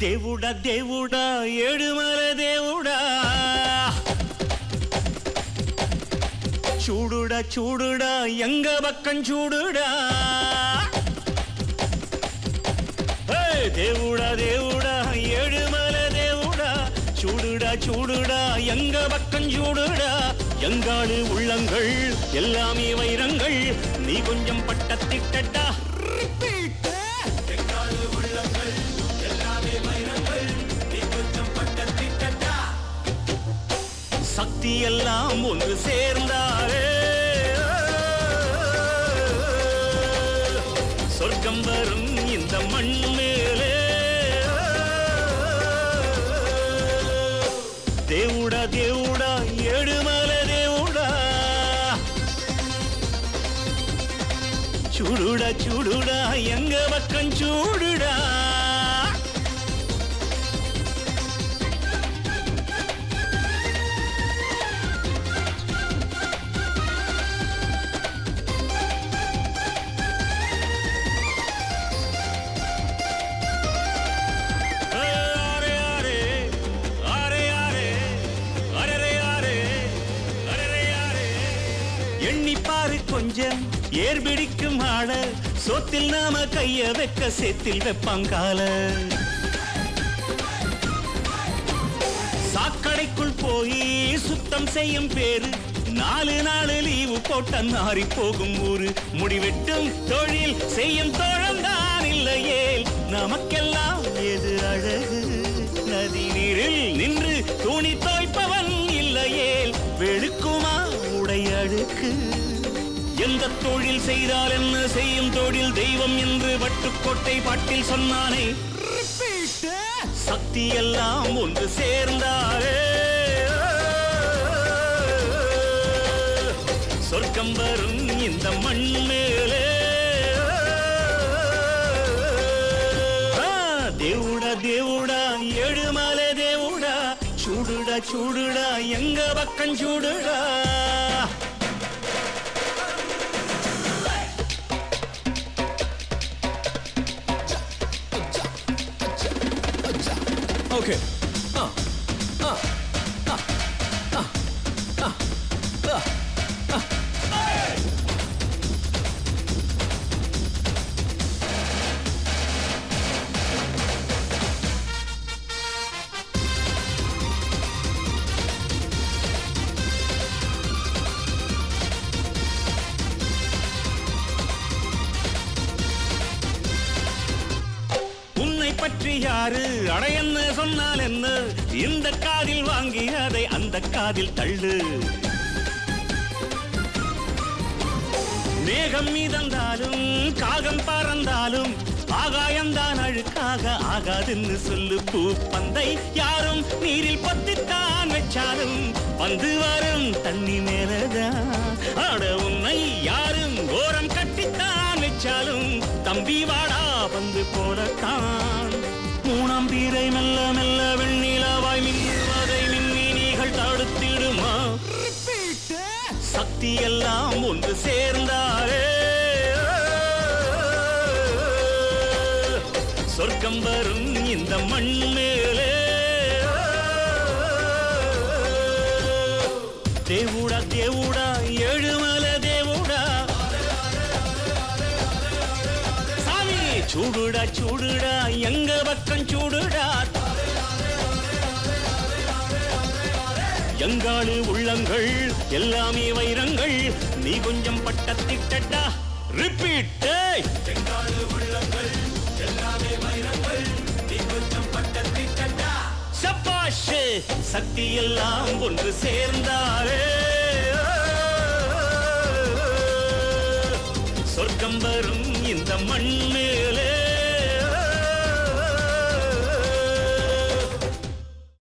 దేవుడా దేవుడా ఏడుమల దేవుడా చూడుడా చూడుడా ఎంగ పక్కం చూడుడా దేవుడా దేవుడా ఏడుమల దేవుడా చూடுடா చూடுடா எங்க பக்கம் சூடுடா எங்காடு உள்ளங்கள் எல்லாமே வைரங்கள் நீ கொஞ்சம் பட்டத்திட்டடா எங்காடு உள்ளங்கள் எல்லாமே வைரங்கள் நீ கொஞ்சம் பட்டத்திட்டடா சக்தி எல்லாம் ஒன்று சேர்ந்தாரே சொர்க்கம் வரும் இந்த மண் மேலே దేవుడా దేవుడా ఏడుమల దేవుడా చూడుడా చూడుడా ఎంగ పక్కం చూడుడా எண்ணிப்பாரு கொஞ்சம் ஏர்பிடிக்கும் ஆள சொத்தில் நாம கைய வைக்க சேத்தில் வெப்பாங்கால சாக்கடைக்குள் போய் சுத்தம் செய்யும் பேரு 4 நாள் லீவு போட்ட நாரி போகும் ஊரு முடிவெட்டும் தொழில் செய்யும் தோழம்தான் இல்லையே நமக்கெல்லாம் எது அழகு நதி நீரில் நின்று துணி தோய்ப்பவன் இல்லையே வெளுக்குமா உடையழுக்கு எந்த தொழில் செய்தால் என்ன செய்யும் தொழில் தெய்வம் என்று வட்டுக்கோட்டை பாட்டில் சொன்னானே சக்தி எல்லாம் ஒன்று சேர்ந்தாரே சொர்க்கம் வரும் இந்த மண் மேலே దేవుడా దేవుడా ఏడుమల దేవుడా చూడుడా చూడుడా ఎంగ పక్కం చూడుడా Okay. பற்றி யாரு அடையன்னு சொன்னால் என்ன இந்த காதில் வாங்கி அதை அந்த காதில் தள்ளு மேகம் மீதந்தாலும் காகம் பறந்தாலும் ஆகாயம்தான் அழுக்காக ஆகாதுன்னு சொல்லு பூ பந்தை யாரும் நீரில் பத்தித்தான் வச்சாலும் வந்து வரும் தண்ணி மேலதான் ஆட உன்னை யாரும் ஓரம் கட்டித்தான் வச்சாலும் தம்பி வாடா வந்து போலத்தான் மூணாம் பீரை மெல்ல மெல்ல வெண்ணிலவாய் மின்னுவதை மின்மினிகள் தடுத்திடுமா சக்தி எல்லாம் ஒன்று சேர்ந்தாரே சொர்க்கம் வரும் இந்த மண் மேலே దేవుడా దేవుడా ఏడుమల దేవుడా சாமி చూడుడా చూడుడా ఎంగ పక్కం చూడుడా எங்காடு உள்ளங்கள் எல்லாமே வைரங்கள் நீ கொஞ்சம் பட்டத்திட்டடா ரிப்பீட் எங்காடு உள்ளங்கள் எல்லாமே வைரங்கள் நீ கொஞ்சம் பட்டத்திட்டடா சபாஷ் சக்தி எல்லாம் ஒன்று சேர்ந்தாரே சொர்க்கம் வரும் இந்த மண் மேலே